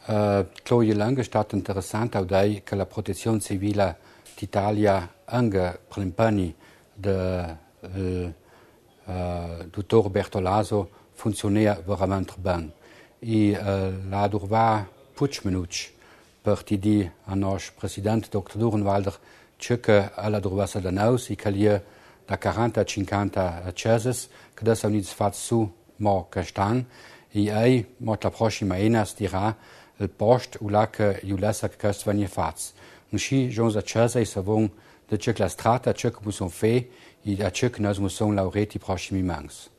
Chloe Lang è stato interessante audire che la protezione civile d'Italia anche prempani del dottor Bertolaso funziona veramente bene. E la durva puig per ti a nostro presidente dr. Durenwalder che alla durvasa da naus e che lia da 40-50 ceses che da sono fatto su mo castan e ei mot la prossima enas dirà il post ula che iulessa che questo vanie fats. Usci jonsa cesa e savon de che la strata che musson fe e a che nos musson laureti prossimi mangs.